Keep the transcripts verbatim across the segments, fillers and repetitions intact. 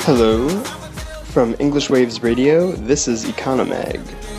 Hello, from English Waves Radio, this is Economag.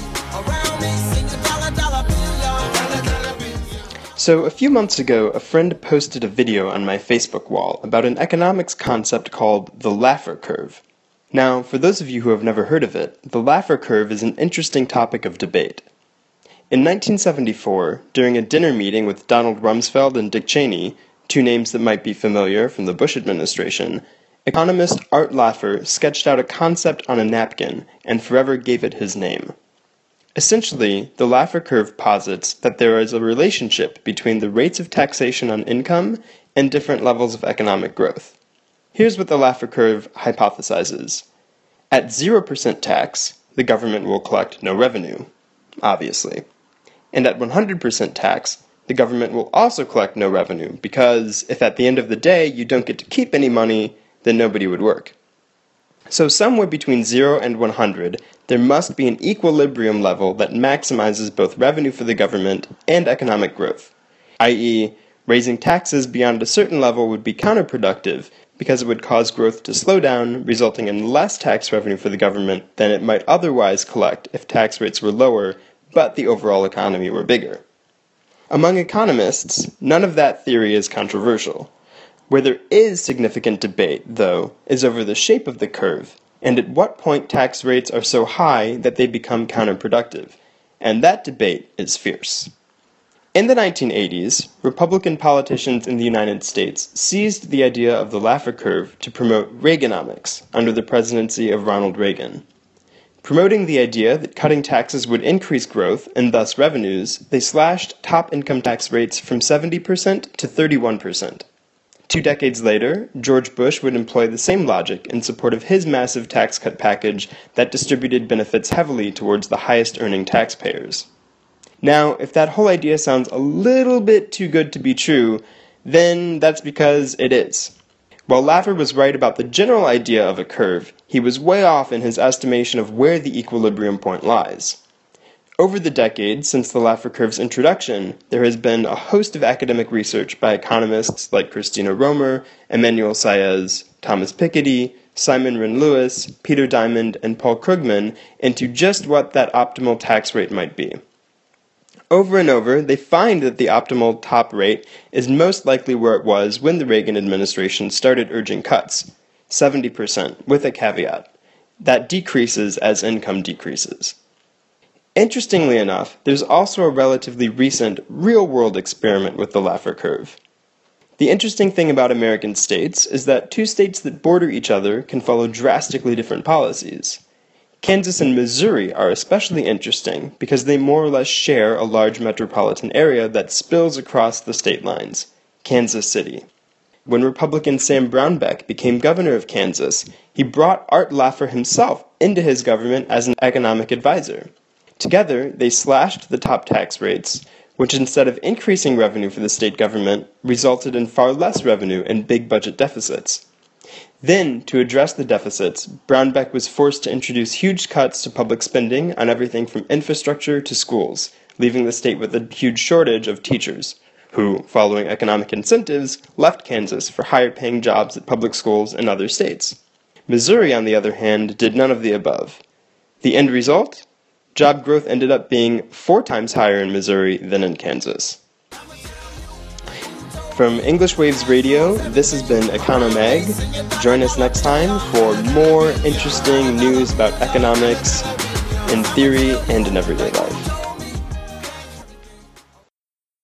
So, a few months ago, a friend posted a video on my Facebook wall about an economics concept called the Laffer curve. Now, for those of you who have never heard of it, the Laffer curve is an interesting topic of debate. In nineteen seventy-four, during a dinner meeting with Donald Rumsfeld and Dick Cheney, two names that might be familiar from the Bush administration, economist Art Laffer sketched out a concept on a napkin and forever gave it his name. Essentially, the Laffer curve posits that there is a relationship between the rates of taxation on income and different levels of economic growth. Here's what the Laffer curve hypothesizes. At zero percent tax, the government will collect no revenue, obviously. And at one hundred percent tax, the government will also collect no revenue, because if at the end of the day you don't get to keep any money, then nobody would work. So somewhere between zero and one hundred, there must be an equilibrium level that maximizes both revenue for the government and economic growth, that is, raising taxes beyond a certain level would be counterproductive because it would cause growth to slow down, resulting in less tax revenue for the government than it might otherwise collect if tax rates were lower, but the overall economy were bigger. Among economists, none of that theory is controversial. Where there is significant debate, though, is over the shape of the curve, and at what point tax rates are so high that they become counterproductive, and that debate is fierce. In the nineteen eighties, Republican politicians in the United States seized the idea of the Laffer curve to promote Reaganomics under the presidency of Ronald Reagan. Promoting the idea that cutting taxes would increase growth and thus revenues, they slashed top income tax rates from seventy percent to thirty-one percent. Two decades later, George Bush would employ the same logic in support of his massive tax cut package that distributed benefits heavily towards the highest earning taxpayers. Now, if that whole idea sounds a little bit too good to be true, then that's because it is. While Laffer was right about the general idea of a curve, he was way off in his estimation of where the equilibrium point lies. Over the decades since the Laffer curve's introduction, there has been a host of academic research by economists like Christina Romer, Emmanuel Saez, Thomas Piketty, Simon Wren-Lewis, Peter Diamond, and Paul Krugman into just what that optimal tax rate might be. Over and over, they find that the optimal top rate is most likely where it was when the Reagan administration started urging cuts, seventy percent, with a caveat. That decreases as income decreases. Interestingly enough, there's also a relatively recent, real-world experiment with the Laffer curve. The interesting thing about American states is that two states that border each other can follow drastically different policies. Kansas and Missouri are especially interesting because they more or less share a large metropolitan area that spills across the state lines, Kansas City. When Republican Sam Brownback became governor of Kansas, he brought Art Laffer himself into his government as an economic advisor. Together, they slashed the top tax rates, which instead of increasing revenue for the state government, resulted in far less revenue and big budget deficits. Then, to address the deficits, Brownback was forced to introduce huge cuts to public spending on everything from infrastructure to schools, leaving the state with a huge shortage of teachers, who, following economic incentives, left Kansas for higher-paying jobs at public schools in other states. Missouri, on the other hand, did none of the above. The end result? Job growth ended up being four times higher in Missouri than in Kansas. From English Waves Radio, this has been Economag. Join us next time for more interesting news about economics in theory and in everyday life.